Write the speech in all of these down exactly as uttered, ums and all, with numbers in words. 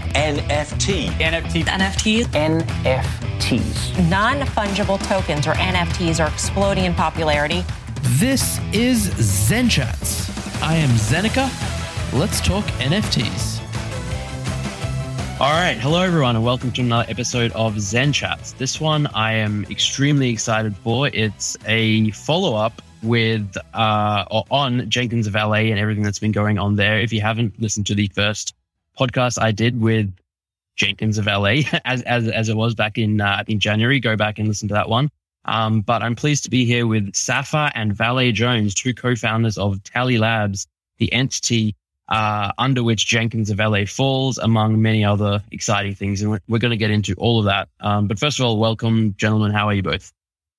N F T. N F T. N F Ts. N F Ts. Non-fungible tokens, or N F Ts, are exploding in popularity. This is Zen Chats. I am Zeneca. Let's talk N F Ts. All right. Hello, everyone, and welcome to another episode of Zen Chats. This one I am extremely excited for. It's a follow-up with uh, or on Jenkins of L A and everything that's been going on there. If you haven't listened to the first podcast I did with Jenkins of L A, as as as it was back in uh, in January, go back and listen to that one. Um, but I'm pleased to be here with Safa and Valet Jones, two co-founders of Tally Labs, the entity uh, under which Jenkins of L A falls, among many other exciting things. And we're, we're going to get into all of that. Um, but first of all, welcome, gentlemen. How are you both?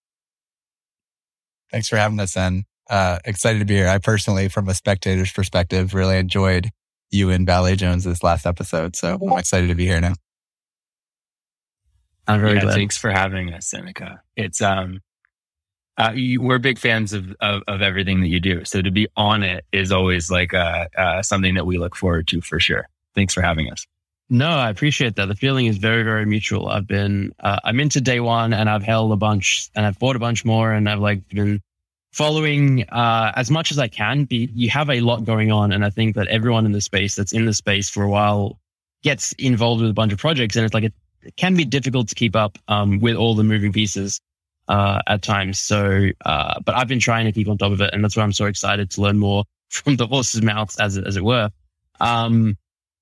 Thanks for having us, Zen. Uh, excited to be here. I personally, from a spectator's perspective, really enjoyed you and Valet Jones's last episode. So I'm excited to be here now. I'm very yeah, glad. Thanks for having us, Zeneca. It's um, uh, you, we're big fans of, of of everything that you do. So to be on it is always like uh, uh, something that we look forward to for sure. Thanks for having us. No, I appreciate that. The feeling is very, very mutual. I've been, uh, I'm into day one, and I've held a bunch, and I've bought a bunch more, and I've like been following uh, as much as I can. Be, you have a lot going on, and I think that everyone in the space that's in the space for a while gets involved with a bunch of projects, and it's like it, it can be difficult to keep up um, with all the moving pieces uh, at times. So, uh, but I've been trying to keep on top of it, and that's why I'm so excited to learn more from the horse's mouth, as as it were. Um,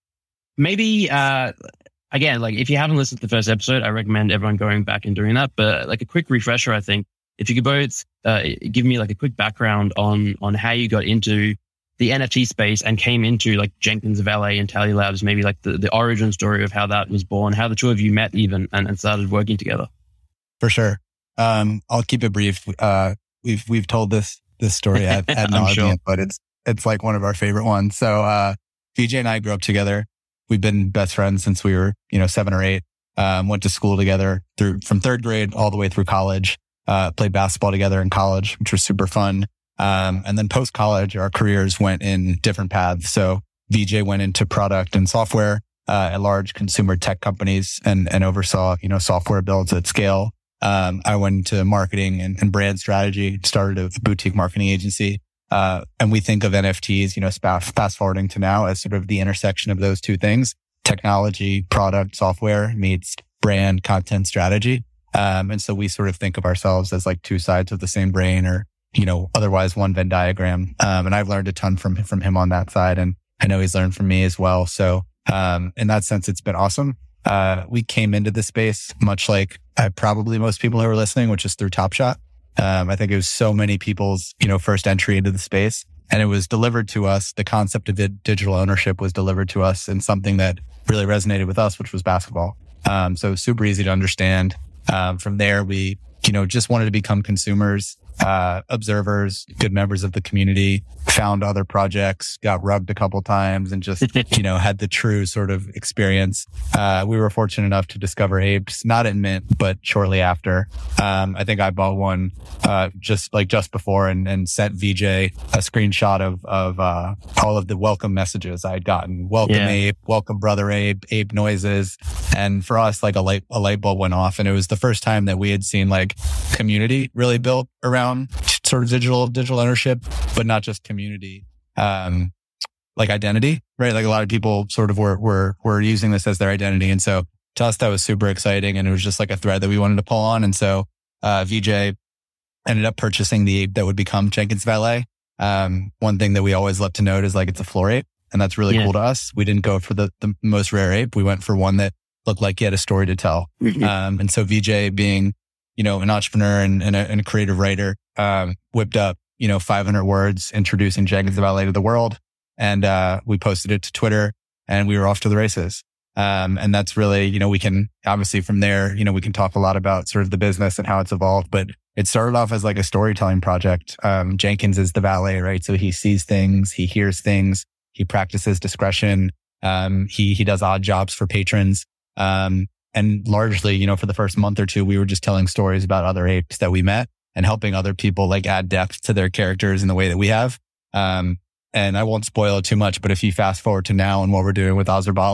Maybe, uh, again, like if you haven't listened to the first episode, I recommend everyone going back and doing that. But like a quick refresher, I think, if you could both uh, give me like a quick background on on how you got into the N F T space and came into like Jenkins of L A and Tally Labs, maybe like the, the origin story of how that was born, how the two of you met even and, and started working together. For sure. Um, I'll keep it brief. Uh, we've we've told this this story ad, ad nauseam, sure. but it's it's like one of our favorite ones. So uh, V J and I grew up together. We've been best friends since we were, you know, seven or eight. Um, went to school together through from third grade all the way through college. Uh, played basketball together in college, which was super fun. Um, and then post college, our careers went in different paths. So V J went into product and software uh, at large consumer tech companies and and oversaw, you know, software builds at scale. Um, I went into marketing and, and brand strategy. Started a boutique marketing agency. Uh, and we think of N F Ts, you know, fast forwarding to now as sort of the intersection of those two things: technology, product, software meets brand, content, strategy. Um, and so we sort of think of ourselves as like two sides of the same brain, or, you know, otherwise one Venn diagram. Um, and I've learned a ton from, from him on that side. And I know he's learned from me as well. So, um, in that sense, it's been awesome. Uh, we came into the space much like uh, probably most people who are listening, which is through Top Shot. Um, I think it was so many people's, you know, first entry into the space, and it was delivered to us. The concept of it, digital ownership was delivered to us in something that really resonated with us, which was basketball. Um, so super easy to understand. Um, from there, we, you know, just wanted to become consumers, uh, observers, good members of the community, found other projects, got rugged a couple times, and just, you know, had the true sort of experience. Uh, we were fortunate enough to discover Apes, not at Mint, but shortly after. Um, I think I bought one, uh, just like just before and, and sent V J a screenshot of, of, uh, all of the welcome messages I had gotten. Welcome yeah. Ape, welcome brother Ape, Ape noises. And for us, like a light, a light bulb went off, and it was the first time that we had seen like community really built around sort of digital, digital ownership, but not just community, um, like identity, right? Like a lot of people sort of were, were, were using this as their identity. And so to us, that was super exciting. And it was just like a thread that we wanted to pull on. And so, uh, V J ended up purchasing the ape that would become Jenkins of L A. Um, one thing that we always love to note is like it's a floor ape, and that's really yeah. cool to us. We didn't go for the, the most rare ape. We went for one that looked like he had a story to tell. Mm-hmm. Um, and so V J being, you know, an entrepreneur and, and, a, and a creative writer, um, whipped up, you know, five hundred words introducing Jenkins of L A to the world. And, uh, we posted it to Twitter, and we were off to the races. Um, and that's really, you know, we can obviously from there, you know, we can talk a lot about sort of the business and how it's evolved, but it started off as like a storytelling project. Um, Jenkins is the valet, right? So he sees things, he hears things, he practices discretion. Um, he, he does odd jobs for patrons. Um, and largely, you know, for the first month or two, we were just telling stories about other apes that we met and helping other people like add depth to their characters in the way that we have. Um, and I won't spoil it too much, but if you fast forward to now and what we're doing with Azerbala,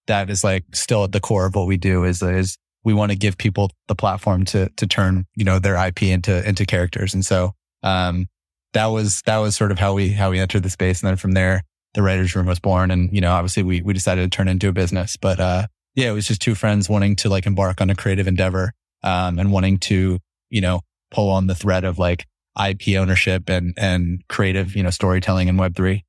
that is like still at the core of what we do is, is we want to give people the platform to, to turn, you know, their I P into, into characters. And so, um, that was, that was sort of how we, how we entered the space. And then from there, the writer's room was born. And, you know, obviously we, we decided to turn it into a business, but, uh, yeah, it was just two friends wanting to like embark on a creative endeavor, um, and wanting to, you know, pull on the thread of like I P ownership and, and creative, you know, storytelling in Web three.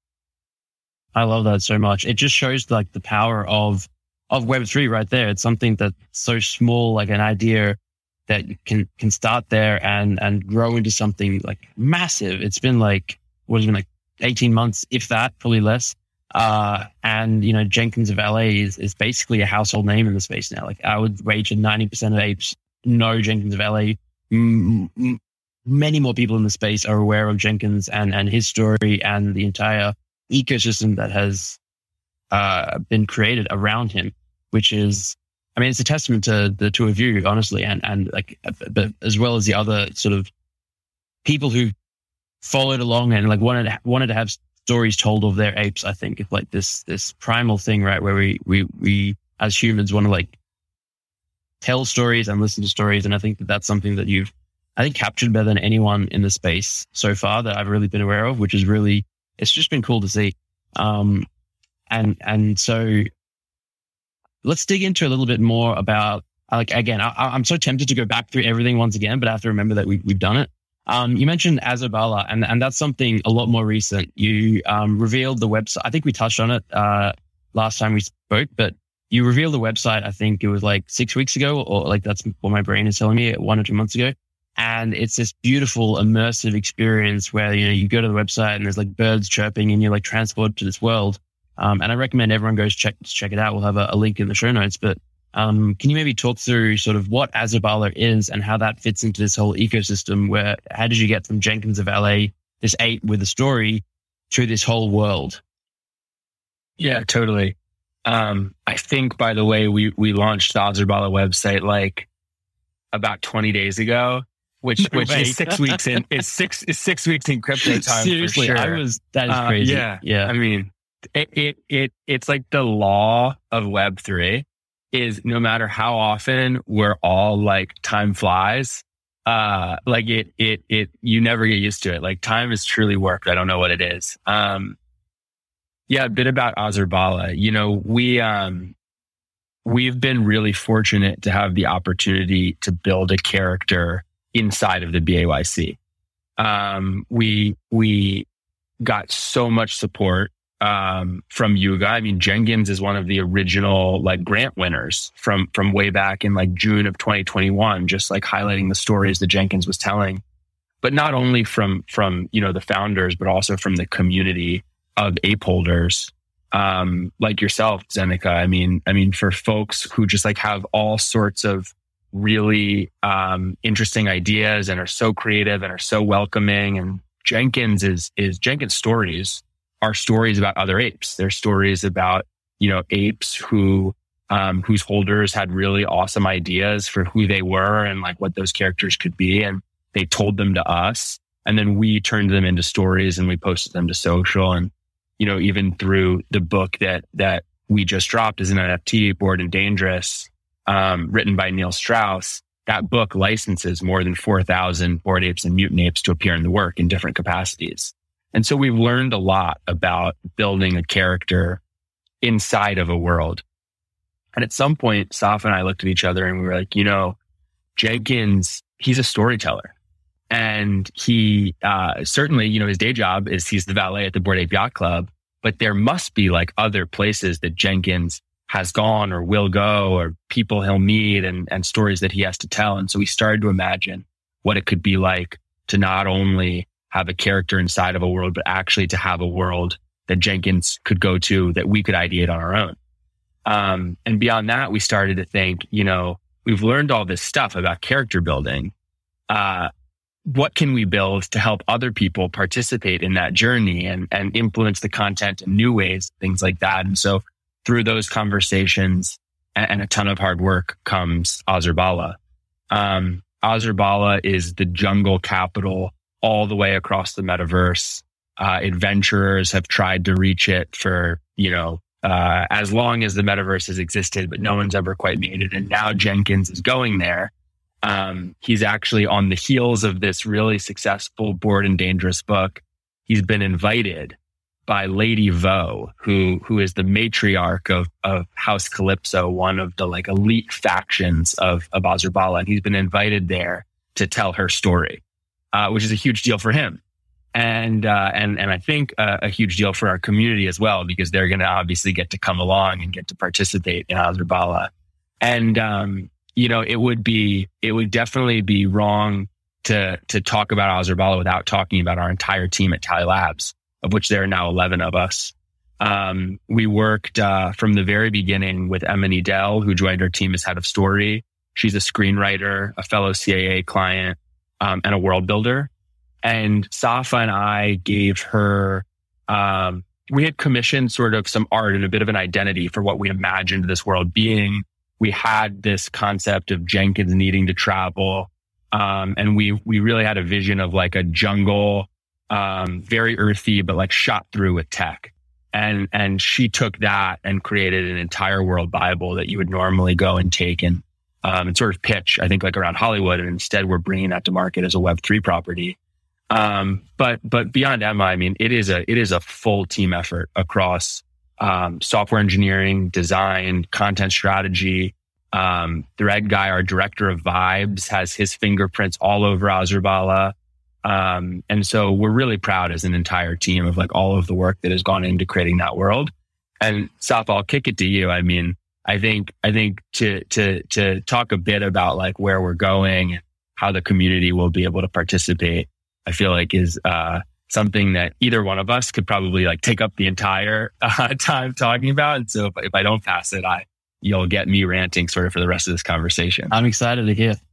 I love that so much. It just shows like the power of, of Web three right there. It's something that's so small, like an idea that you can, can start there and, and grow into something like massive. It's been like, what has it been like eighteen months, if that, probably less. Uh, and, you know, Jenkins of L A is, is basically a household name in the space now. Like I would wager ninety percent of apes know Jenkins of L A. M- m- many more people in the space are aware of Jenkins and, and his story and the entire ecosystem that has uh, been created around him, which is, I mean, it's a testament to the two of you, honestly, and, and like, but as well as the other sort of people who followed along and like wanted, wanted to have stories told of their apes. I think it's like this, this primal thing, right? Where we, we, we as humans want to like tell stories and listen to stories. And I think that that's something that you've, I think, captured better than anyone in the space so far that I've really been aware of, which is really, it's just been cool to see. Um, and, and so let's dig into a little bit more about, like, again, I, I'm so tempted to go back through everything once again, but I have to remember that we, we've done it. Um, you mentioned Azarbala, and, and that's something a lot more recent. You um, revealed the website. I think we touched on it uh, last time we spoke, but you revealed the website, I think it was like six weeks ago, or like that's what my brain is telling me, one or two months ago. And it's this beautiful immersive experience where, you know, you go to the website and there's like birds chirping and you're like transported to this world. Um, and I recommend everyone goes check, check it out. We'll have a, a link in the show notes, but um, can you maybe talk through sort of what Azarbala is and how that fits into this whole ecosystem? Where, how did you get from Jenkins of L A, this ape with a story, to this whole world? Yeah, totally. Um, I think, by the way, we, we launched the Azarbala website like about twenty days ago. Which which Wait. is six weeks in it's six is six weeks in crypto time. Seriously, for sure. I was that is Uh, crazy. yeah, yeah. I mean, it, it it it's like the law of Web three is no matter how often we're all like time flies. Uh, like it it it you never get used to it. Like time is truly work. I don't know what it is. Um, yeah, a bit about Azarbala. You know, we um we've been really fortunate to have the opportunity to build a character inside of the B A Y C. Um, we, we got so much support, um, from Yuga. I mean, Jenkins is one of the original like grant winners from, from way back in like June of twenty twenty-one, just like highlighting the stories that Jenkins was telling, but not only from, from, you know, the founders, but also from the community of ape holders, um, like yourself, Zeneca. I mean, I mean, for folks who just like have all sorts of really um, interesting ideas and are so creative and are so welcoming. And Jenkins is is Jenkins stories are stories about other apes. They're stories about, you know, apes who um, whose holders had really awesome ideas for who they were and like what those characters could be, and they told them to us, and then we turned them into stories and we posted them to social. And you know, even through the book that that we just dropped as an N F T, Bored and Dangerous, Um, written by Neil Strauss, that book licenses more than four thousand Bored Apes and Mutant Apes to appear in the work in different capacities. And so we've learned a lot about building a character inside of a world. And at some point, Saf and I looked at each other and we were like, you know, Jenkins, he's a storyteller. And he, uh, certainly, you know, his day job is he's the valet at the Bored Ape Yacht Club, but there must be like other places that Jenkins has gone or will go, or people he'll meet, and, and stories that he has to tell. And so we started to imagine what it could be like to not only have a character inside of a world, but actually to have a world that Jenkins could go to, that we could ideate on our own. Um, and beyond that, we started to think, you know, we've learned all this stuff about character building. Uh, what can we build to help other people participate in that journey and, and influence the content in new ways, things like that. And so through those conversations and, and a ton of hard work comes Azarbala. Um, Azarbala is the jungle capital all the way across the metaverse. Uh, adventurers have tried to reach it for, you know, uh, as long as the metaverse has existed, but no one's ever quite made it. And now Jenkins is going there. Um, he's actually on the heels of this really successful Bored and Dangerous book. He's been invited by Lady Vo, who who is the matriarch of of House Calypso, one of the like elite factions of of Azurbala, and he's been invited there to tell her story, uh, which is a huge deal for him, and uh, and and I think uh, a huge deal for our community as well, because they're going to obviously get to come along and get to participate in Azurbala, and um, you know it would be it would definitely be wrong to to talk about Azurbala without talking about our entire team at Tally Labs, of which there are now eleven of us. Um, we worked uh, from the very beginning with Emily Dell, who joined our team as head of story. She's a screenwriter, a fellow C A A client, um, and a world builder. And Safa and I gave her, um, we had commissioned sort of some art and a bit of an identity for what we imagined this world being. We had this concept of Jenkins needing to travel. Um, and we we really had a vision of like a jungle, Um, very earthy, but like shot through with tech. And, and she took that and created an entire world Bible that you would normally go and take and, um, and sort of pitch, I think like around Hollywood. And instead we're bringing that to market as a Web three property. Um, but, but beyond Emma, I mean, it is a, it is a full team effort across, um, software engineering, design, content strategy. Um, Thread Guy, our director of vibes, has his fingerprints all over Azurbala. Um, and so we're really proud as an entire team of like all of the work that has gone into creating that world. And Safa, I'll kick it to you. I mean, I think, I think to, to, to talk a bit about like where we're going, how the community will be able to participate, I feel like is, uh, something that either one of us could probably like take up the entire uh, time talking about. And so if, if I don't pass it, I, you'll get me ranting sort of for the rest of this conversation. I'm excited to hear.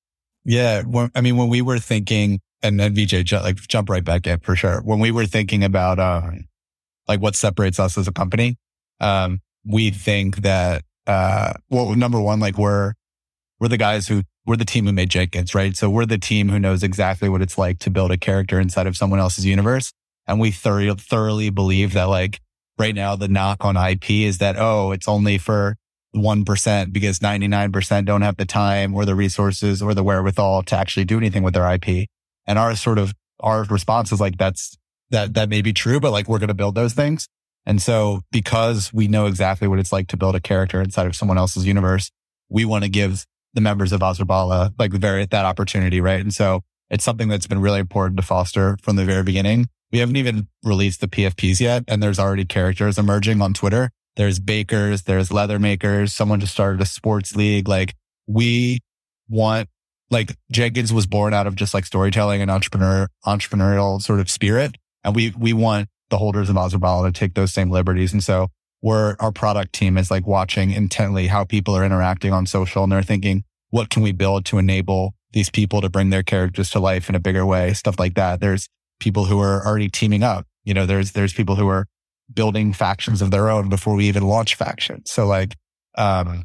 Yeah. Well, I mean, when we were thinking, and then V J, like jump right back in for sure. When we were thinking about, um, like what separates us as a company, um, we think that, uh, well, number one, like we're, we're the guys who, we're the team who made Jenkins, right? So we're the team who knows exactly what it's like to build a character inside of someone else's universe. And we thoroughly, thoroughly believe that like right now the knock on I P is that, oh, it's only for one percent because ninety-nine percent don't have the time or the resources or the wherewithal to actually do anything with their I P. And our sort of, our response is like, that's, that, that may be true, but like, we're going to build those things. And so because we know exactly what it's like to build a character inside of someone else's universe, we want to give the members of Azurbala like very, that opportunity. Right. And so it's something that's been really important to foster from the very beginning. We haven't even released the P F Ps yet. And there's already characters emerging on Twitter. There's bakers, there's leather makers. Someone just started a sports league. Like we want, like Jenkins was born out of just like storytelling and entrepreneur, entrepreneurial sort of spirit. And we, we want the holders of Azurbala to take those same liberties. And so we're, our product team is like watching intently how people are interacting on social, and they're thinking, what can we build to enable these people to bring their characters to life in a bigger way? Stuff like that. There's people who are already teaming up. You know, there's, there's people who are building factions of their own before we even launch factions. So like, um,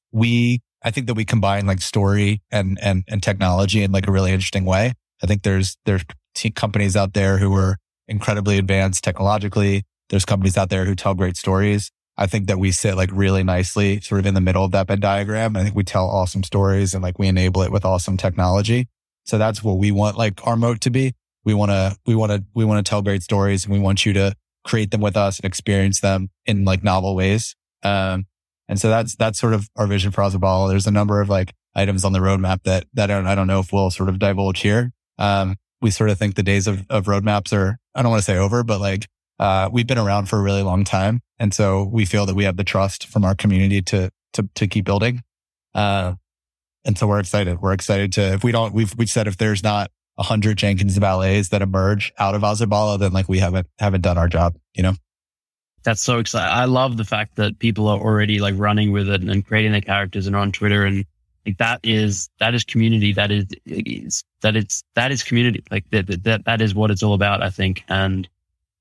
we, I think that we combine like story and, and, and technology in like a really interesting way. I think there's, there's t- companies out there who are incredibly advanced technologically. There's companies out there who tell great stories. I think that we sit like really nicely sort of in the middle of that Venn diagram. I think we tell awesome stories and like we enable it with awesome technology. So that's what we want like our moat to be. We want to, we want to, we want to tell great stories, and we want you to create them with us and experience them in like novel ways. Um, And so that's, that's sort of our vision for Azurbala. There's a number of like items on the roadmap that, that I don't, I don't know if we'll sort of divulge here. Um, we sort of think the days of, of roadmaps are, I don't want to say over, but like, uh, we've been around for a really long time. And so we feel that we have the trust from our community to, to, to keep building. Uh, and so we're excited. We're excited to, if we don't, we've, we've said if there's not a hundred Jenkins ballets that emerge out of Azurbala, then like we haven't, haven't done our job, you know? That's so exciting. I love the fact that people are already like running with it and creating their characters and are on Twitter. And like that is, that is community. That is, is that it's, that is community. Like that, that, that is what it's all about, I think. And,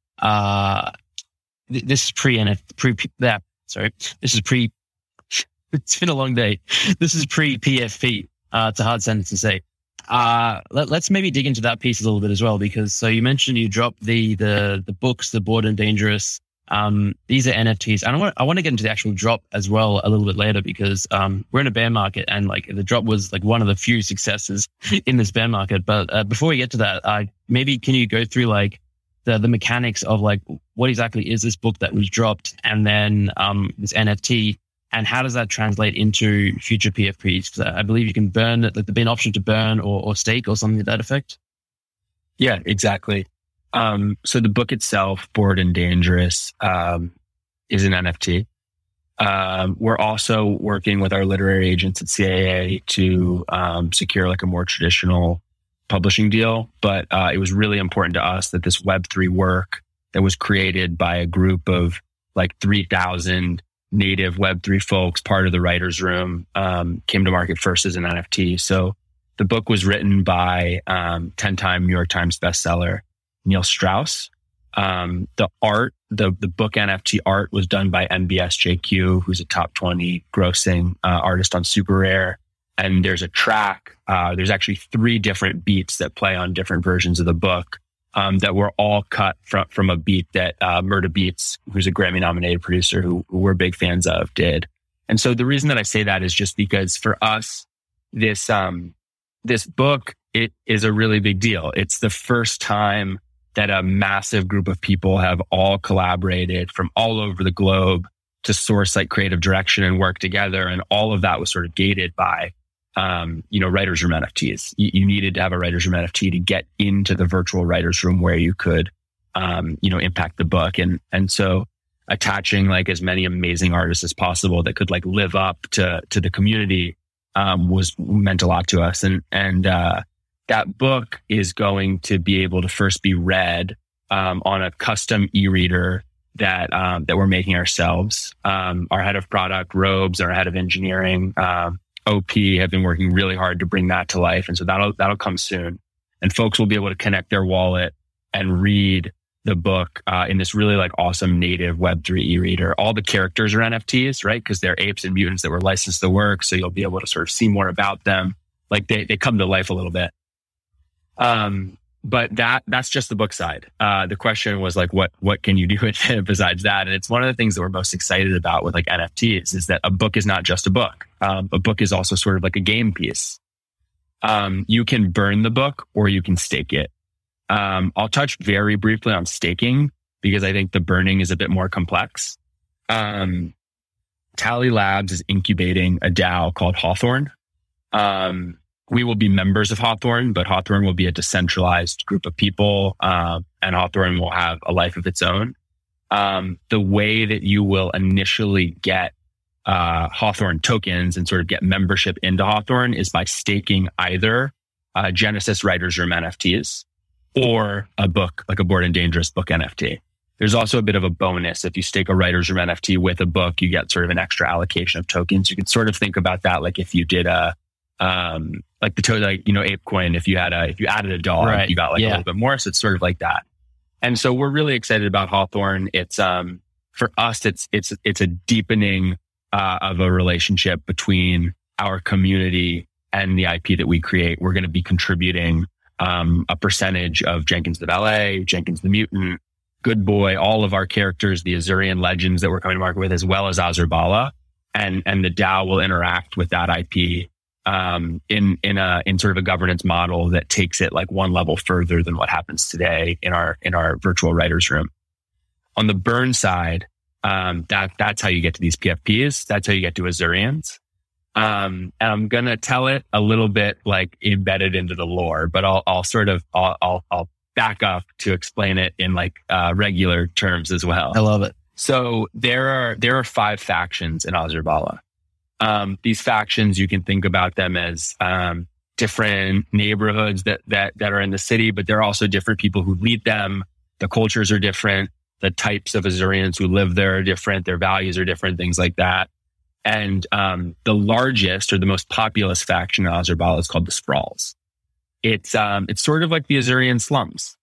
uh, th- this is pre N F pre that, sorry, this is pre, it's been a long day. This is pre P F P. Uh, it's a hard sentence to say. Uh, let, let's maybe dig into that piece a little bit as well, because so you mentioned you dropped the, the, the books, the Bored and Dangerous. Um, these are N F Ts. And I want, I want to get into the actual drop as well a little bit later because um, we're in a bear market and like the drop was like one of the few successes in this bear market. But uh, before we get to that, uh, maybe can you go through like the the mechanics of like what exactly is this book that was dropped and then um, this N F T and how does that translate into future P F Ps? Because I believe you can burn it, like there'd be an option to burn or, or stake or something to that effect. Yeah, exactly. Um, so the book itself, Bored and Dangerous, um, is an N F T. Um, we're also working with our literary agents at C A A to um, secure like a more traditional publishing deal. But uh, it was really important to us that this Web three work that was created by a group of like three thousand native Web three folks, part of the writer's room, um, came to market first as an N F T. So the book was written by um, ten-time New York Times bestseller, Neil Strauss. Um, the art, the the book N F T art was done by M B S J Q, who's a top twenty grossing uh, artist on Super Rare. And there's a track, uh, there's actually three different beats that play on different versions of the book um, that were all cut from, from a beat that uh, Murda Beats, who's a Grammy nominated producer who, who we're big fans of, did. And so the reason that I say that is just because for us, this, um, this book, it is a really big deal. It's the first time that a massive group of people have all collaborated from all over the globe to source like creative direction and work together. And all of that was sort of gated by, um, you know, writer's room N F Ts. You, you needed to have a writer's room N F T to get into the virtual writer's room where you could, um, you know, impact the book. And, and so attaching like as many amazing artists as possible that could like live up to, to the community, um, was meant a lot to us. And, and, uh, that book is going to be able to first be read um, on a custom e-reader that um, that we're making ourselves. Um, our head of product, Robes, our head of engineering, um, O P, have been working really hard to bring that to life, and so that'll that'll come soon. And folks will be able to connect their wallet and read the book uh, in this really like awesome native Web three e-reader. All the characters are N F Ts, right? Because they're apes and mutants that were licensed to work, so you'll be able to sort of see more about them. Like they they come to life a little bit. Um, but that, that's just the book side. Uh, the question was like, what, what can you do with it besides that? And it's one of the things that we're most excited about with like N F Ts is that a book is not just a book. Um, a book is also sort of like a game piece. Um, you can burn the book or you can stake it. Um, I'll touch very briefly on staking because I think the burning is a bit more complex. Um, Tally Labs is incubating a DAO called Hawthorne. Um, We will be members of Hawthorne, but Hawthorne will be a decentralized group of people, um, and Hawthorne will have a life of its own. Um, the way that you will initially get uh, Hawthorne tokens and sort of get membership into Hawthorne is by staking either uh, Genesis Writers Room N F Ts or a book, like a Bored and Dangerous book N F T. There's also a bit of a bonus. If you stake a Writers Room N F T with a book, you get sort of an extra allocation of tokens. You can sort of think about that like if you did a um, like the to like, you know, ApeCoin, if you had a, if you added a dog, right. you got like yeah. a little bit more. So it's sort of like that. And so we're really excited about Hawthorne. It's, um, for us, it's, it's, it's a deepening, uh, of a relationship between our community and the I P that we create. We're going to be contributing, um, a percentage of Jenkins the Valet, Jenkins the Mutant, Good Boy, all of our characters, the Azurian legends that we're coming to market with, as well as Azurbala. And, and the DAO will interact with that I P. Um, in, in a, in sort of a governance model that takes it like one level further than what happens today in our, in our virtual writers room. On the burn side, um, that, that's how you get to these P F Ps. That's how you get to Azurians. Um, and I'm going to tell it a little bit like embedded into the lore, but I'll, I'll sort of, I'll, I'll, I'll back up to explain it in like, uh, regular terms as well. I love it. So there are, there are five factions in Azurbala. Um, these factions, you can think about them as um, different neighborhoods that that that are in the city, but there are also different people who lead them. The cultures are different. The types of Azurians who live there are different. Their values are different, things like that. And um, the largest or the most populous faction in Azurbala is called the Sprawls. It's um, it's sort of like the Azurian slums,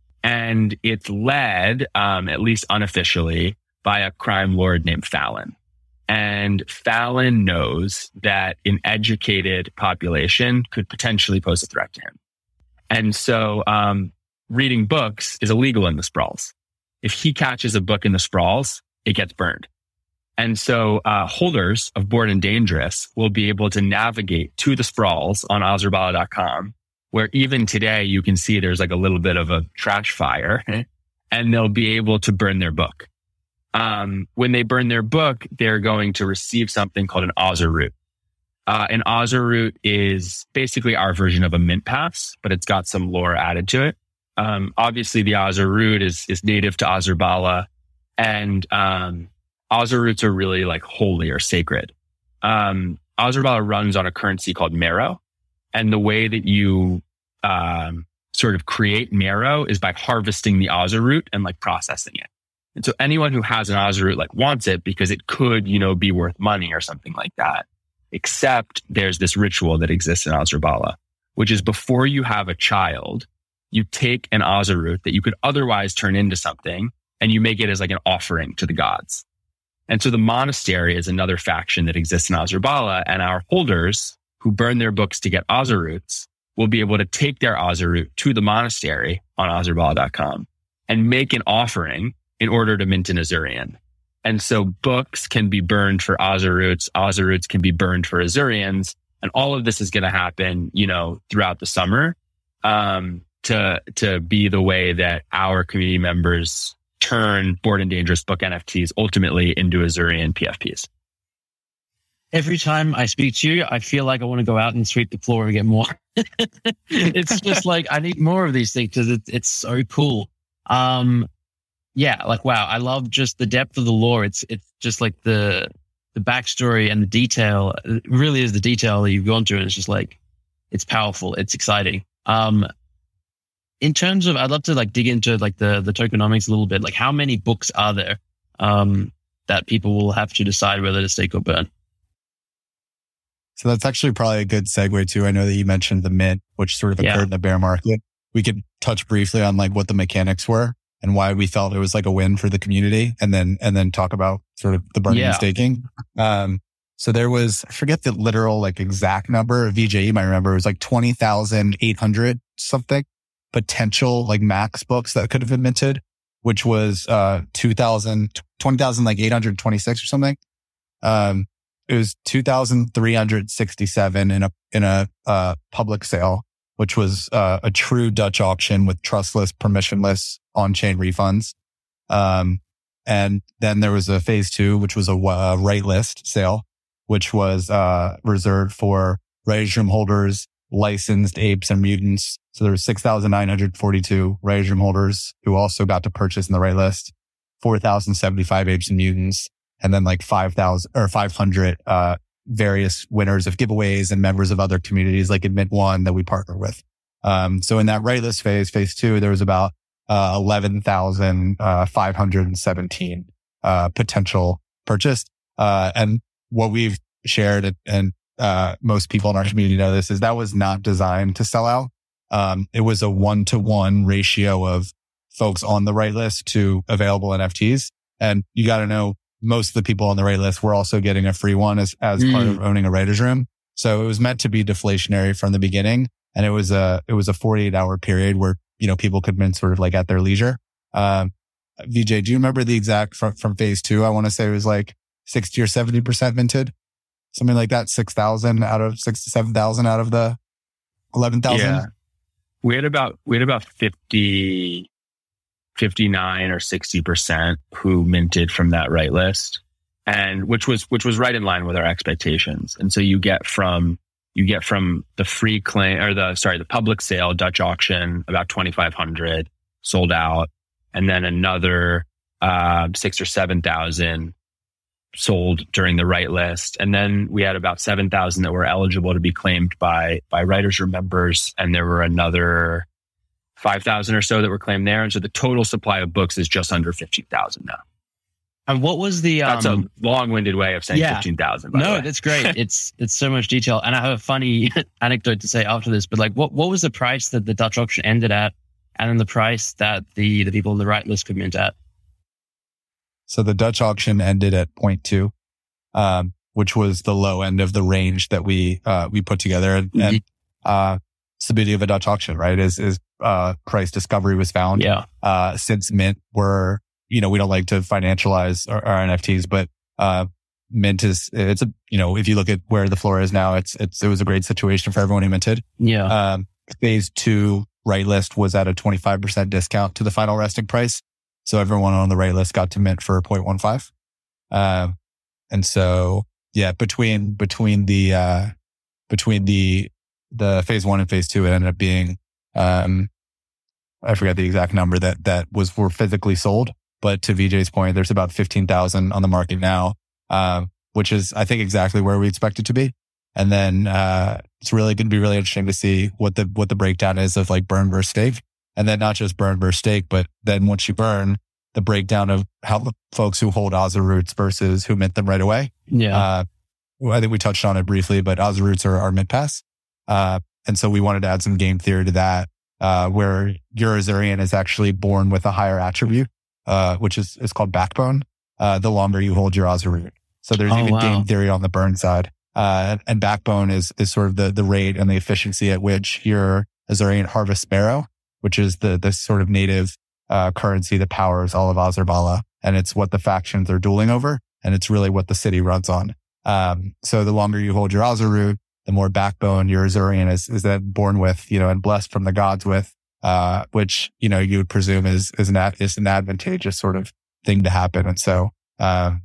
and it's led, um, at least unofficially, by a crime lord named Fallon. And Fallon knows that an educated population could potentially pose a threat to him. And so um, reading books is illegal in the Sprawls. if he catches a book in the sprawls, it gets burned. And so uh, holders of Bored and Dangerous will be able to navigate to the sprawls on Azurbala dot com, where even today you can see there's like a little bit of a trash fire, and they'll be able to burn their book. Um, when they burn their book, they're going to receive something called an Author Root. Uh, an Author Root is basically our version of a mint pass, but it's got some lore added to it. Um, obviously, the Author Root is is native to Azurbala, and um, Author Roots are really like holy or sacred. Um, Azurbala runs on a currency called Marrow, and the way that you um, sort of create Marrow is by harvesting the Author Root and like processing it. And so anyone who has an Author Root like wants it because it could, you know, be worth money or something like that. Except there's this ritual that exists in Azurbala, which is before you have a child, you take an Author Root that you could otherwise turn into something, and you make it as like an offering to the gods. And so the monastery is another faction that exists in Azurbala, and our holders who burn their books to get Author Roots will be able to take their Author Root to the monastery on Azurbala dot com and make an offering in order to mint an Azurian. And so books can be burned for Author Roots, Author Roots can be burned for Azurians, and all of this is going to happen, you know, throughout the summer um, to to be the way that our community members turn Bored and Dangerous book N F Ts ultimately into Azurian P F Ps. Every time I speak to you, I feel like I want to go out and sweep the floor and get more. It's just like, I need more of these things because it, it's so cool. Um, yeah, like, wow, I love just the depth of the lore. It's it's just like the the backstory and the detail. It really is the detail that you've gone to, and it's just like, it's powerful. It's exciting. Um, in terms of, I'd love to like dig into like the, the tokenomics a little bit. Like, how many books are there um, that people will have to decide whether to stake or burn? So that's actually probably a good segue too. I know that you mentioned the mint, which sort of occurred yeah. in the bear market. We could touch briefly on like what the mechanics were and why we felt it was like a win for the community, and then and then talk about sort of the burning yeah. and staking. Um, so there was, I forget the literal like exact number. V J, you might remember, it was like twenty thousand eight hundred something potential like max books that could have been minted, which was uh two thousand, twenty thousand like eight hundred twenty-six or something. Um, it was two thousand three hundred sixty-seven in a in a uh public sale, which was uh, a true Dutch auction with trustless, permissionless on-chain refunds. Um, and then there was a phase two, which was a uh, right list sale, which was uh, reserved for Writers Room holders, licensed apes and mutants. So there were six thousand nine hundred forty-two Writers Room holders who also got to purchase in the right list, four thousand seventy-five apes and mutants, and then like five thousand or five hundred uh various winners of giveaways and members of other communities like in Mint One that we partner with. Um, so in that right list phase, phase two, there was about uh, eleven thousand five hundred seventeen uh, potential purchased. Uh, and what we've shared, and, and uh, most people in our community know this, is that was not designed to sell out. Um, it was a one-to-one ratio of folks on the right list to available N F Ts. And you got to know, most of the people on the right list were also getting a free one as, as mm. part of owning a writer's room. So it was meant to be deflationary from the beginning. And it was a, it was a forty-eight hour period where, you know, people could mint sort of like at their leisure. Um, V J, do you remember the exact from, from phase two? I want to say it was like sixty or seventy percent minted, something like that. six thousand out of six to seven thousand out of the eleven thousand. Yeah. We had about, we had about fifty, fifty-nine or sixty percent who minted from that right list, and which was which was right in line with our expectations. And so you get from you get from the free claim or the sorry the public sale Dutch auction about twenty-five hundred sold out, and then another uh, six or seven thousand sold during the right list, and then we had about seven thousand that were eligible to be claimed by by Writers Room members, and there were another five thousand or so that were claimed there. And so the total supply of books is just under fifteen thousand now. And what was the... Um, that's a long-winded way of saying yeah. fifteen thousand. No, that's great. It's it's so much detail. And I have a funny anecdote to say after this, but like, what, what was the price that the Dutch auction ended at, and then the price that the, the people on the right list could mint at? So the Dutch auction ended at zero point two, um, which was the low end of the range that we uh, we put together. And, and uh, it's the beauty of a Dutch auction, right? Is is uh, price discovery was found. Yeah. Uh, since mint, we're you know, we don't like to financialize our, our N F Ts, but, uh, Mint is, it's a, you know, if you look at where the floor is now, it's, it's, it was a great situation for everyone who minted. Yeah. Um, phase two write list was at a twenty-five percent discount to the final resting price. So everyone on the write list got to mint for zero point one five. Um, and so, yeah, between, between the, uh, between the, the phase one and phase two, it ended up being, um, I forget the exact number that, that was, were physically sold. But to V J's point, there's about fifteen thousand on the market now, um, which is, I think, exactly where we expect it to be. And then, uh, it's really going to be really interesting to see what the, what the breakdown is of like burn versus stake. And then not just burn versus stake, but then once you burn, the breakdown of how the folks who hold Oz roots versus who mint them right away. Yeah. Uh, I think we touched on it briefly, but Oz roots are, are mint pass. Uh, and so we wanted to add some game theory to that, uh, where your Azurian is actually born with a higher attribute, uh, which is, is called backbone, uh, the longer you hold your Oz root. So there's Oh, even wow. game theory on the burn side. Uh, and backbone is, is sort of the, the rate and the efficiency at which your Azurian harvests Sparrow, which is the, the sort of native, uh, currency that powers all of Azerbala. And it's what the factions are dueling over. And it's really what the city runs on. Um, so the longer you hold your Azur root, the more backbone your Azurian is, is then born with, you know, and blessed from the gods with, uh, which, you know, you would presume is, is an, is an advantageous sort of thing to happen. And so, um,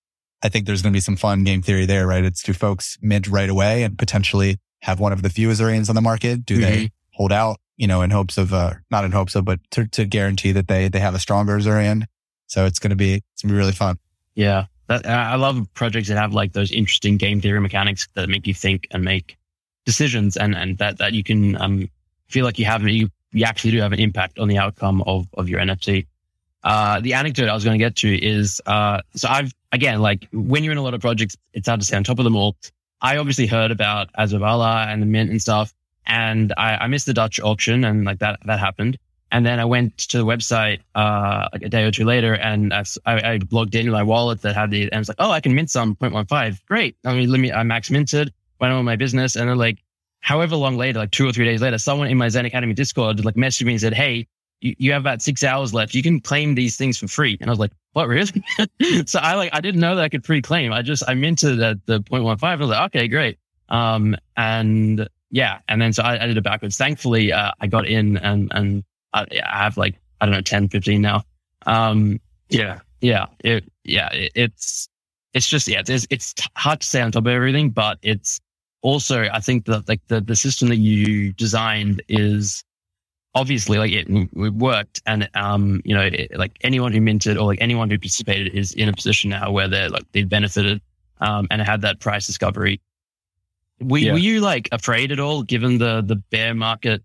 I think there's going to be some fun game theory there, right? It's do folks mint right away and potentially have one of the few Azurians on the market? Do mm-hmm. they hold out, you know, in hopes of, uh, not in hopes of, but to, to guarantee that they, they have a stronger Azurian? So it's going to be, it's going to be really fun. Yeah. That, I love projects that have like those interesting game theory mechanics that make you think and make decisions, and, and that, that you can, um, feel like you have, you, you actually do have an impact on the outcome of, of your N F T. Uh, the anecdote I was going to get to is, uh, so I've, again, like when you're in a lot of projects, it's hard to stay on top of them all. I obviously heard about Azerbala and the mint and stuff, and I, I missed the Dutch auction, and like that, that happened. And then I went to the website, uh, like a day or two later, and I, I logged in with my wallet that had the, and I was like, oh, I can mint some zero point one five. Great. I mean, let me, I max minted, went on with my business. And then like, however long later, like two or three days later, someone in my Zen Academy Discord like messaged me and said, hey, you, you have about six hours left. You can claim these things for free. And I was like, what, really? So I like, I didn't know that I could pre-claim. I just, I minted at the zero point one five. I was like, okay, great. Um, and yeah. And then so I, I did it backwards. Thankfully, uh, I got in and, and, I have like, I don't know, ten, fifteen now. Um, yeah, yeah, it, yeah, it, it's, it's just, yeah, it's, it's hard to stay on top of everything, but it's also, I think that like the, the system that you designed is obviously like it, it worked. And, um, you know, it, like anyone who minted or like anyone who participated is in a position now where they're like, they've benefited, um, and had that price discovery. Were, yeah. were you like afraid at all given the, the bear market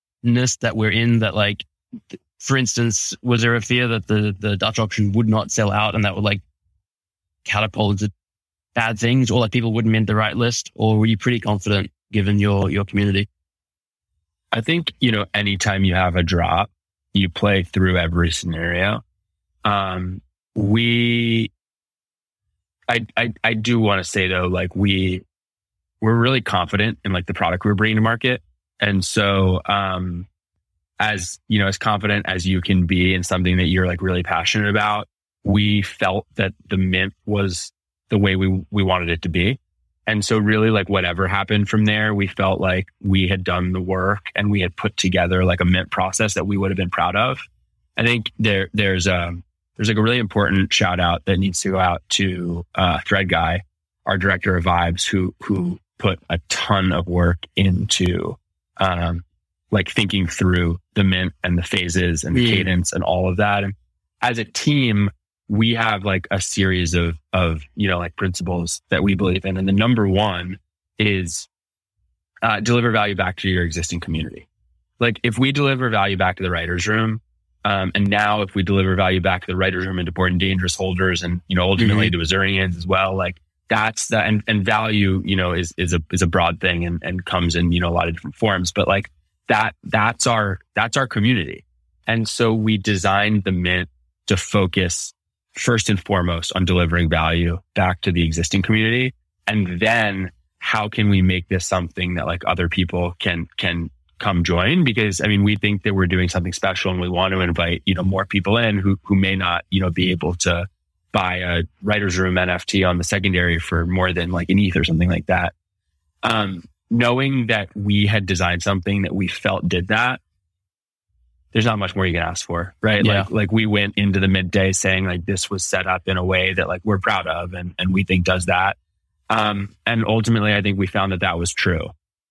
that we're in, that like, for instance, was there a fear that the, the Dutch auction would not sell out and that would like catapult into bad things, or like people wouldn't mint the right list? Or were you pretty confident given your, your community? I think, you know, anytime you have a drop, you play through every scenario. Um, we, I, I, I do want to say though, like we, we're really confident in like the product we're bringing to market. And so, um, as, you know, as confident as you can be in something that you're like really passionate about, we felt that the mint was the way we, we wanted it to be. And so really like whatever happened from there, we felt like we had done the work and we had put together like a mint process that we would have been proud of. I think there, there's, um, there's like a really important shout out that needs to go out to, uh, Thread Guy, our director of vibes, who, who put a ton of work into, Um, like thinking through the mint and the phases and the mm. cadence and all of that. And as a team, we have like a series of, of, you know, like principles that we believe in. And the number one is, uh, deliver value back to your existing community. Like if we deliver value back to the writer's room, um, and now if we deliver value back to the writer's room and to Bored and Dangerous holders and, you know, ultimately mm-hmm. to Azurians as well, like, that's the, and, and value, you know, is, is a, is a broad thing and, and comes in, you know, a lot of different forms, but like that, that's our, that's our community. And so we designed the mint to focus first and foremost on delivering value back to the existing community. And then how can we make this something that like other people can, can come join, because I mean, we think that we're doing something special and we want to invite, you know, more people in who, who may not, you know, be able to buy a writer's room N F T on the secondary for more than like an E T H or something like that. Um, knowing that we had designed something that we felt did that, there's not much more you can ask for, right? Yeah. Like, like we went into the midday saying like, this was set up in a way that like we're proud of and, and we think does that. Um, and ultimately, I think we found that that was true.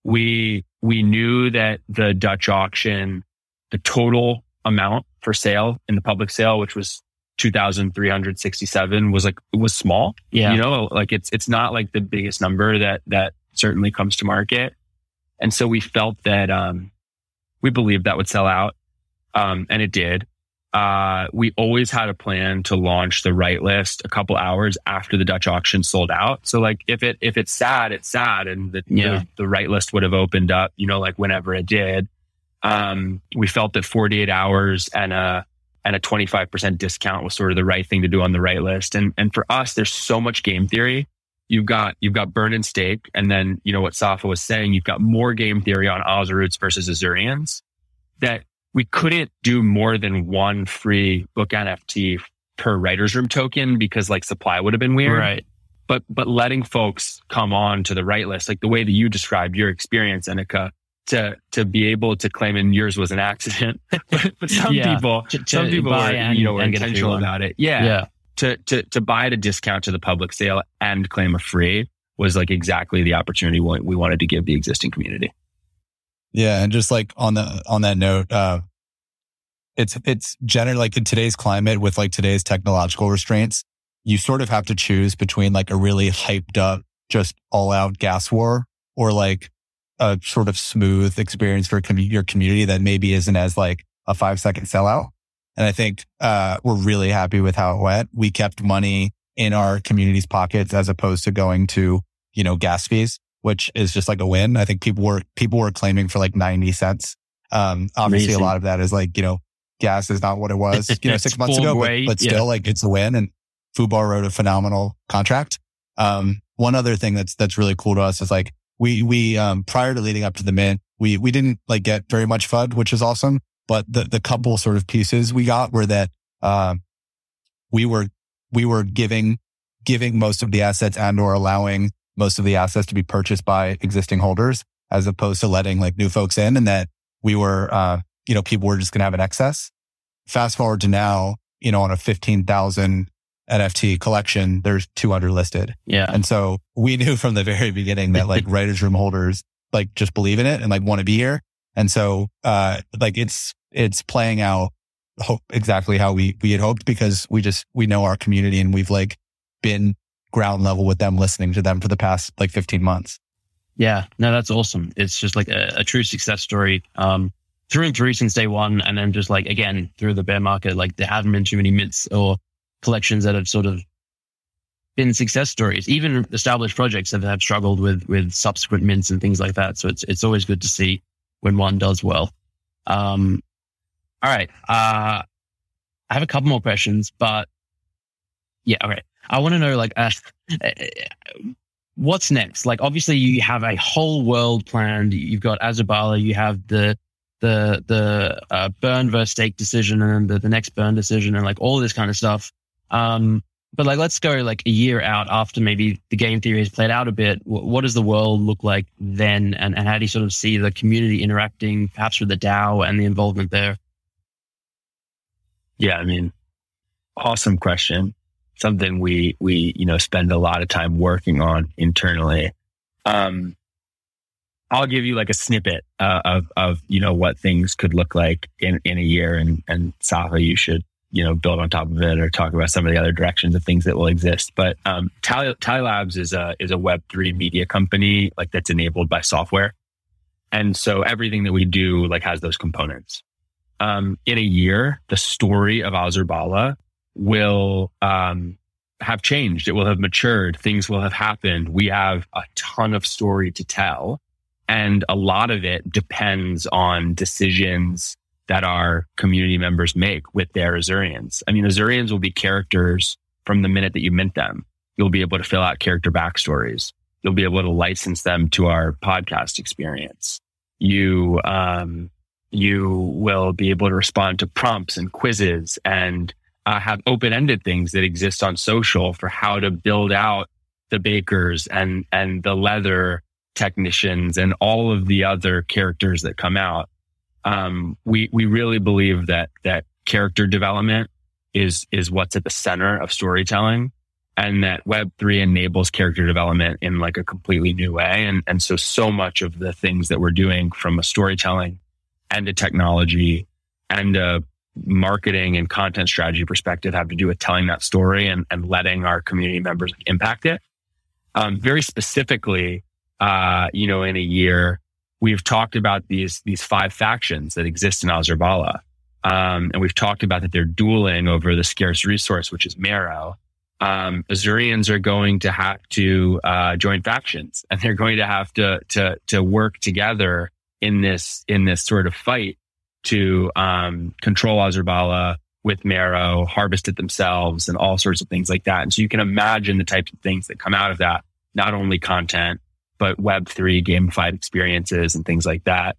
We, we knew that the Dutch auction, the total amount for sale in the public sale, which was two thousand three hundred sixty-seven, was like, it was small. Yeah. You know, like it's, it's not like the biggest number that, that certainly comes to market. And so we felt that, um, we believed that would sell out. Um, and it did. Uh, we always had a plan to launch the Write List a couple hours after the Dutch auction sold out. So like if it, if it's sad, it's sad. And the, yeah. the, the Write List would have opened up, you know, like whenever it did. Um, we felt that forty-eight hours and a, and a twenty-five percent discount was sort of the right thing to do on the Write List. And, and for us, there's so much game theory. You've got, you've got Burn and Stake. And then, you know, what Safa was saying, you've got more game theory on Azuroots versus Azurians, that we couldn't do more than one free book N F T per writer's room token because like supply would have been weird. Right. But, but letting folks come on to the Write List, like the way that you described your experience, Annika, to, to be able to claim, and yours was an accident, but, but some yeah. people, to, to some people are, and, you know, are and intentional about it. Yeah. Yeah. To, to, to buy at a discount to the public sale and claim a free was like exactly the opportunity we, we wanted to give the existing community. Yeah. And just like on the, on that note, uh, it's, it's generally like in today's climate with like today's technological restraints, you sort of have to choose between like a really hyped up, just all out gas war or like a sort of smooth experience for com- your community that maybe isn't as like a five second sellout. And I think, uh, we're really happy with how it went. We kept money in our community's pockets as opposed to going to, you know, gas fees, which is just like a win. I think people were, people were claiming for like ninety cents. Um, obviously Amazing. A lot of that is like, you know, gas is not what it was, you know, six months ago, but, but still yeah. like it's a win. And Fubar wrote a phenomenal contract. Um, one other thing that's, that's really cool to us is like, we, we, um, prior to leading up to the mint, we, we didn't like get very much F U D, which is awesome. But the, the couple sort of pieces we got were that, uh, we were, we were giving, giving most of the assets and or allowing most of the assets to be purchased by existing holders as opposed to letting like new folks in, and that we were, uh, you know, people were just going to have an excess. Fast forward to now, you know, on a fifteen thousand N F T collection, there's two hundred listed. Yeah. And so we knew from the very beginning that like writers room holders like just believe in it and like want to be here. And so, uh, like it's, it's playing out hope exactly how we, we had hoped, because we just, we know our community and we've like been ground level with them, listening to them for the past like fifteen months. Yeah, no, that's awesome. It's just like a, a true success story, um, through and through since day one. And then just like, again, through the bear market, like there haven't been too many mints or collections that have sort of been success stories. Even established projects have, have struggled with, with subsequent mints and things like that. So it's, it's always good to see when one does well. Um, all right. Uh, I have a couple more questions, but yeah. Okay. I want to know like, uh, what's next? Like, obviously you have a whole world planned. You've got Azubala, you have the, the, the, uh, burn versus stake decision and the, the next burn decision and like all this kind of stuff. Um, but like, let's go like a year out after maybe the game theory has played out a bit. W- what does the world look like then? And, and how do you sort of see the community interacting perhaps with the DAO and the involvement there? Yeah. I mean, awesome question. Something we, we, you know, spend a lot of time working on internally. Um, I'll give you like a snippet uh, of, of, you know, what things could look like in, in a year, and, and Safa, you should, you know, build on top of it or talk about some of the other directions of things that will exist. But, um, Tally, Tally Labs is a, is a Web three media company, like that's enabled by software. And so everything that we do like has those components. Um, in a year, the story of Azubala will, um, have changed. It will have matured. Things will have happened. We have a ton of story to tell. And a lot of it depends on decisions that our community members make with their Azurians. I mean, Azurians will be characters from the minute that you mint them. You'll be able to fill out character backstories. You'll be able to license them to our podcast experience. You, um, you will be able to respond to prompts and quizzes and uh, have open-ended things that exist on social for how to build out the bakers and, and the leather technicians and all of the other characters that come out. Um, we, we really believe that, that character development is, is what's at the center of storytelling, and that Web three enables character development in like a completely new way. And, and so, so much of the things that we're doing from a storytelling and a technology and a marketing and content strategy perspective have to do with telling that story and, and letting our community members impact it. Um, very specifically, uh, you know, in a year, we've talked about these, these five factions that exist in Azerbala. Um, and we've talked about that they're dueling over the scarce resource, which is Marrow. Um, Azurians are going to have to, uh, join factions, and they're going to have to, to, to work together in this, in this sort of fight to, um, control Azerbala with Marrow, harvest it themselves, and all sorts of things like that. And so you can imagine the types of things that come out of that, not only content, but Web three gamified experiences and things like that.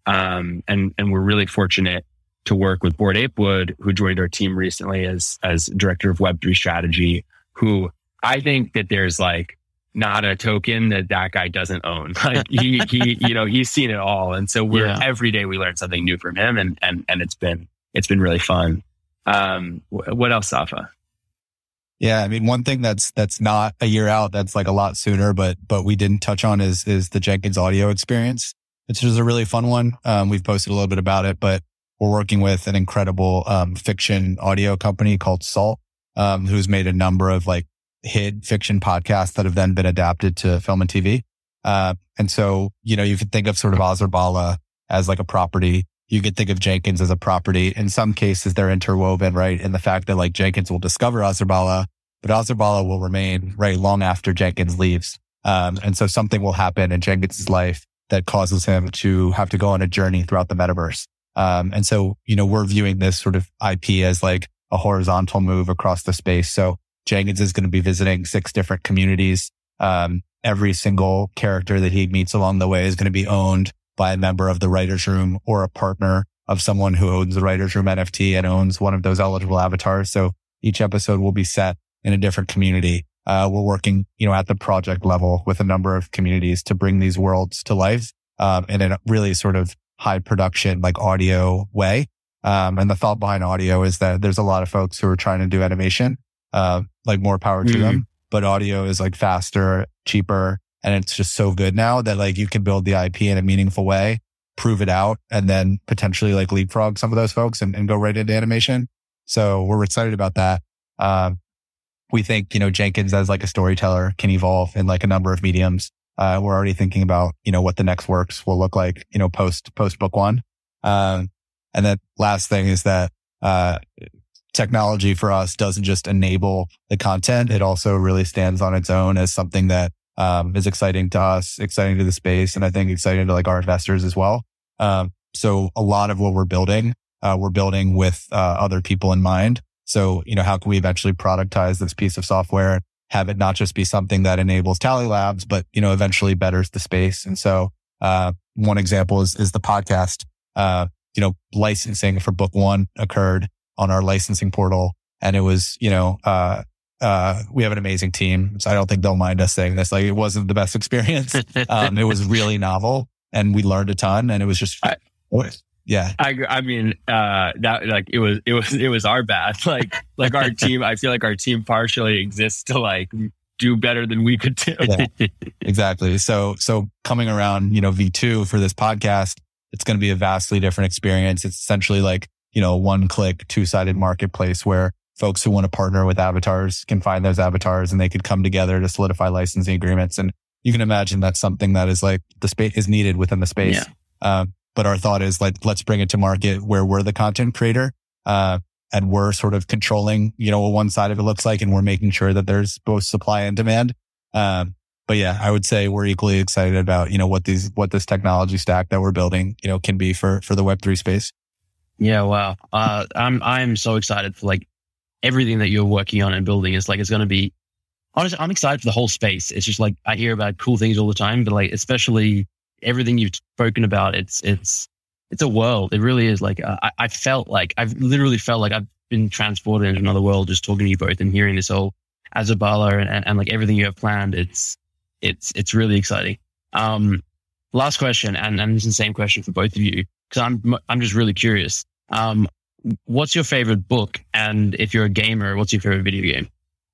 Um, and, and we're really fortunate to work with Bored Ape Wood, who joined our team recently as, as director of Web three strategy, who I think that there's like not a token that that guy doesn't own. Like he, he, you know, he's seen it all. And so we're, yeah. every day we learn something new from him, and, and, and it's been, it's been really fun. Um, what else, Safa? Yeah, I mean, one thing that's that's not a year out, that's like a lot sooner, but but we didn't touch on is is the Jenkins audio experience. It's just a really fun one. Um, we've posted a little bit about it, but we're working with an incredible um, fiction audio company called Salt, um, who's made a number of like hit fiction podcasts that have then been adapted to film and T V. Uh, and so, you know, you could think of sort of Azerbala as like a property. You could think of Jenkins as a property. In some cases, they're interwoven, right? In the fact that like Jenkins will discover Azerbala, but Azerbala will remain, right, long after Jenkins leaves. Um, and so something will happen in Jenkins' life that causes him to have to go on a journey throughout the metaverse. Um, and so, you know, we're viewing this sort of I P as like a horizontal move across the space. So Jenkins is going to be visiting six different communities. Um, every single character that he meets along the way is going to be owned by a member of the writer's room or a partner of someone who owns the writer's room N F T and owns one of those eligible avatars. So each episode will be set in a different community. Uh, we're working, you know, at the project level with a number of communities to bring these worlds to life, um, in a really sort of high production, like audio way. Um, and the thought behind audio is that there's a lot of folks who are trying to do animation, uh, like more power to mm-hmm. them, but audio is like faster, cheaper, and it's just so good now that like you can build the I P in a meaningful way, prove it out, and then potentially like leapfrog some of those folks and, and go right into animation. So we're excited about that. Um, we think, you know, Jenkins as like a storyteller can evolve in like a number of mediums. Uh, we're already thinking about, you know, what the next works will look like, you know, post, post book one. Um, and then last thing is that, uh, technology for us doesn't just enable the content. It also really stands on its own as something that, um, is exciting to us, exciting to the space, and I think exciting to like our investors as well. Um, so a lot of what we're building, uh, we're building with, uh, other people in mind. So, you know, how can we eventually productize this piece of software, have it not just be something that enables Tally Labs, but, you know, eventually betters the space. And so, uh, one example is, is the podcast. Uh, you know, licensing for book one occurred on our licensing portal, and it was, you know, uh, uh, we have an amazing team. So I don't think they'll mind us saying this. Like, it wasn't the best experience. Um, it was really novel, and we learned a ton, and it was just, I, yeah. I, I mean, uh, that like, it was, it was, it was our bad. Like, like our team, I feel like our team partially exists to like do better than we could do. Yeah, exactly. So, so coming around, you know, V two for this podcast, it's going to be a vastly different experience. It's essentially like, you know, one click, two sided marketplace where folks who want to partner with avatars can find those avatars, and they could come together to solidify licensing agreements. And you can imagine that's something that is like the space is needed within the space. Yeah. Um, but our thought is like, let's bring it to market where we're the content creator, uh, and we're sort of controlling, you know, what one side of it looks like, and we're making sure that there's both supply and demand. Um, but yeah, I would say we're equally excited about, you know, what these, what this technology stack that we're building, you know, can be for, for the Web three space. Yeah. Wow. Uh, I'm, I'm so excited for like everything that you're working on and building. Is like, it's going to be, honestly, I'm excited for the whole space. It's just like, I hear about cool things all the time, but like, especially everything you've spoken about, it's it's it's a world. It really is. Like uh, I, I felt like I've literally felt like I've been transported into another world just talking to you both and hearing this whole Azarbala and, and, and like everything you have planned. It's it's it's really exciting. Um, last question, and and this is the same question for both of you because I'm I'm just really curious. Um, what's your favorite book? And if you're a gamer, what's your favorite video game?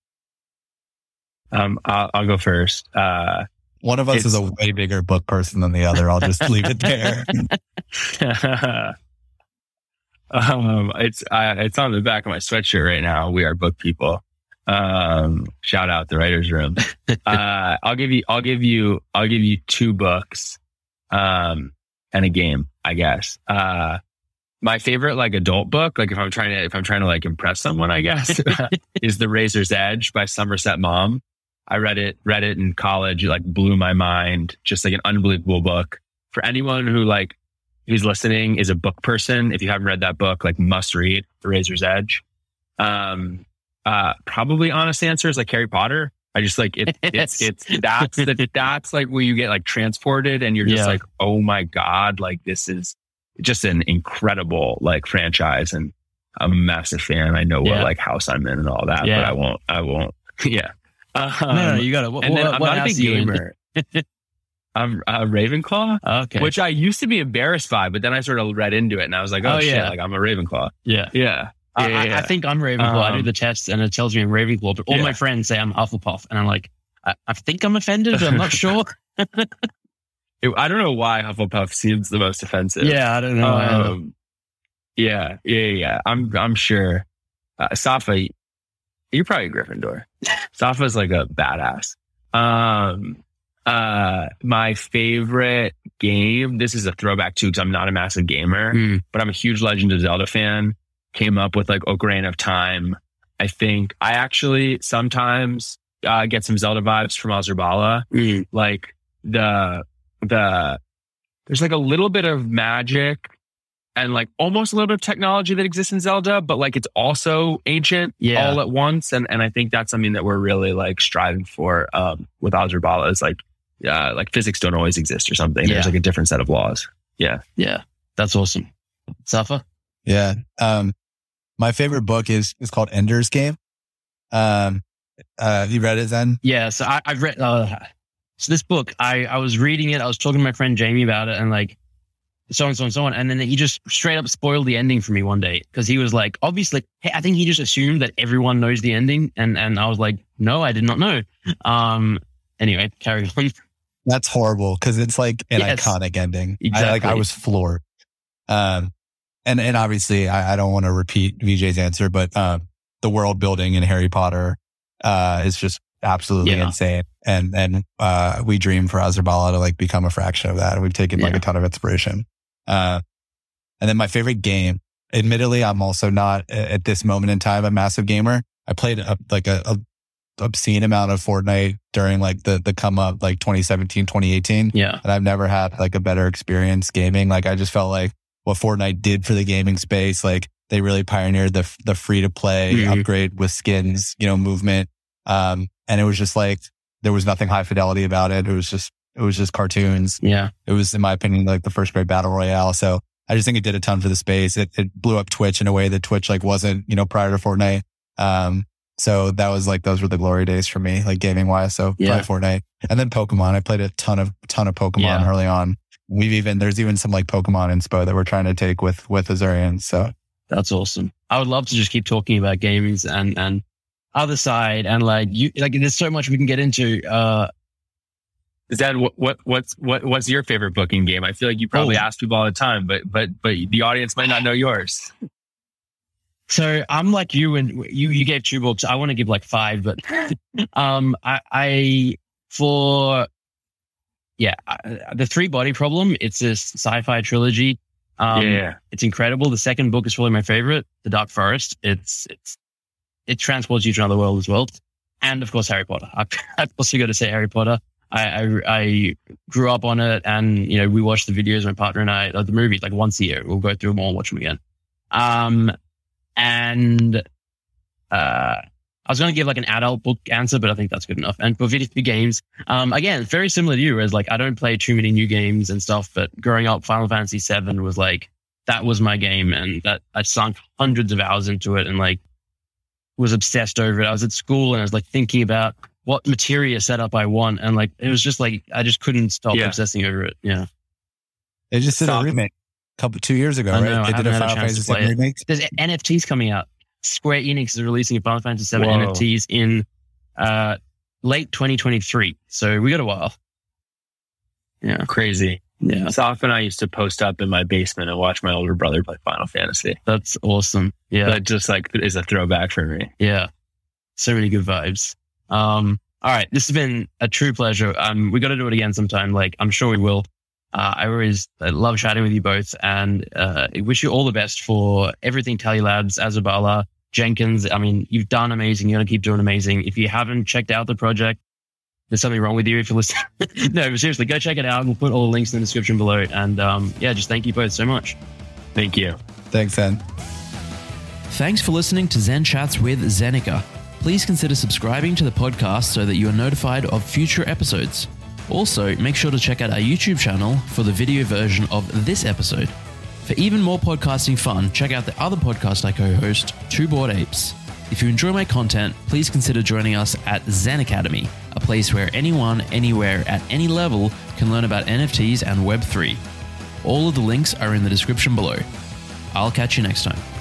Um, I'll, I'll go first. Uh, One of us is a way bigger book person than the other. I'll just leave it there. um, it's uh, it's on the back of my sweatshirt right now. We are book people. Um, shout out the writer's room. uh, I'll give you, I'll give you, I'll give you two books, um, and a game, I guess. Uh, my favorite like adult book, like if I'm trying to, if I'm trying to like impress someone, I guess, is The Razor's Edge by Somerset Maugham. I read it, read it in college. It like blew my mind. Just like an unbelievable book. For anyone who like, who's listening is a book person. If you haven't read that book, like must read The Razor's Edge. Um, Uh, probably honest answer is like Harry Potter. I just like it. It's it's that's the, that's like where you get like transported and you're just Yeah. like, oh my God, like this is just an incredible like franchise, and I'm a massive fan. I know Yeah. what like house I'm in and all that, Yeah. but I won't. I won't. Yeah. Um, no, no, you got to. and then I'm not a big gamer. I'm a Ravenclaw, Okay. which I used to be embarrassed by, but then I sort of read into it and I was like, oh, Oh, shit, yeah. like I'm a Ravenclaw. yeah. Yeah. I, Yeah, I, yeah. I think I'm Ravenclaw. I do Um, the test and it tells me I'm Ravenclaw, but all yeah. my friends say I'm Hufflepuff, and I'm like, I, I think I'm offended, but I'm not sure. It- I don't know why Hufflepuff seems the most offensive. yeah, I don't know. either. Um, yeah, yeah, yeah. I'm, I'm sure. Uh, Safa, you're probably Gryffindor. Safa's like a badass. Um, uh, my favorite game. This is a throwback too, because I'm not a massive gamer, Mm. but I'm a huge Legend of Zelda fan. Came up with like Ocarina of Time. I think I actually sometimes uh, get some Zelda vibes from Azarbala. Mm. Like the the there's like a little bit of magic and like almost a little bit of technology that exists in Zelda, but like it's also ancient Yeah. all at once. And and I think that's something that we're really like striving for um, with Azarbala is like uh, like physics don't always exist or something. Yeah. There's like a different set of laws. Yeah. Yeah, that's awesome. Safa? Yeah. Um, my favorite book is is called Ender's Game. Um, uh, you read it, Zen? Yeah, so I, I've read. Uh, so this book, I I was reading it. I was talking to my friend Jamie about it, and like so and so and so on. And then he just straight up spoiled the ending for me one day because he was like, obviously, hey, I think he just assumed that everyone knows the ending, and and I was like, no, I did not know. Um. Anyway, carry on. That's horrible because it's like an Yes. iconic ending. I, Exactly. like I was floored. Um, and and obviously I, I don't want to repeat V J's answer, but um, the world building in Harry Potter uh is just absolutely Yeah. insane. And and uh, we dream for Azarbala to like become a fraction of that. And we've taken like Yeah. a ton of inspiration. Uh, and then my favorite game. Admittedly, I'm also not a- at this moment in time a massive gamer. I played a, like a, a obscene amount of Fortnite during like the the come up like twenty seventeen, twenty eighteen. Yeah. And I've never had like a better experience gaming. Like I just felt like what Fortnite did for the gaming space, like they really pioneered the the free to play Mhm. upgrade with skins, you know, movement. Um, and it was just like there was nothing high fidelity about it. It was just it was just cartoons. Yeah. It was, in my opinion, like the first great battle royale. So I just think it did a ton for the space. It it blew up Twitch in a way that Twitch like wasn't, you know, prior to Fortnite. Um, so that was like those were the glory days for me, like gaming wise. So Yeah. probably Fortnite, and then Pokemon. I played a ton of ton of Pokemon Yeah. early on. We've even there's even some like Pokemon inspo that we're trying to take with with Azurians. So That's awesome. I would love to just keep talking about gamings and, and other side and like you, like there's so much we can get into. Uh, Zed, what, what what's what what's your favorite booking game? I feel like you probably Oh. ask people all the time, but but but the audience might not know yours. so I'm like you and you, you gave two books. I want to give like five, but, um, I, I, for, yeah, I, the Three Body Problem, it's this sci-fi trilogy. Um, yeah, It's incredible. The second book is probably my favorite, The Dark Forest. It's, it's, it transports you to another world as well. And of course, Harry Potter. I've, I've also got to say Harry Potter. I, I, I grew up on it and, you know, we watched the videos, my partner and I, like the movies, like once a year. We'll go through them all and watch them again. Um, and, uh, I was going to give like an adult book answer, but I think that's good enough. And for video games, um, again, very similar to you, whereas like I don't play too many new games and stuff, but growing up, Final Fantasy seven was like, that was my game, and that I sunk hundreds of hours into it and like was obsessed over it. I was at school and I was like thinking about what materia setup I want. And like, it was just like, I just couldn't stop yeah. obsessing over it. Yeah. They just did Stop. a remake a couple, two years ago, know, right? They did a Final Fantasy seven remake. There's N F Ts coming out. Square Enix is releasing a Final Fantasy seven N F Ts in uh, late twenty twenty-three. So we got a while. Yeah. Crazy. Yeah. Soph and I used to post up in my basement and watch my older brother play Final Fantasy. That's awesome. Yeah. That just like is a throwback for me. Yeah. So many good vibes. Um, all right. This has been a true pleasure. Um, we got to do it again sometime. Like, I'm sure we will. Uh, I always I love chatting with you both, and uh, I wish you all the best for everything Tally Labs, Azabala, Jenkins. I mean, you've done amazing. You're going to keep doing amazing. If you haven't checked out the project, there's something wrong with you if you're listening. No, but seriously, go check it out. We'll put all the links in the description below. And um, yeah, just thank you both so much. Thank you. Thanks, Zen. Thanks for listening to Zen Chats with Zenica. Please consider subscribing to the podcast so that you are notified of future episodes. Also, make sure to check out our YouTube channel for the video version of this episode. For even more podcasting fun, check out the other podcast I co-host, Two Bored Apes. If you enjoy my content, please consider joining us at Zen Academy, a place where anyone, anywhere, at any level can learn about N F Ts and Web three. All of the links are in the description below. I'll catch you next time.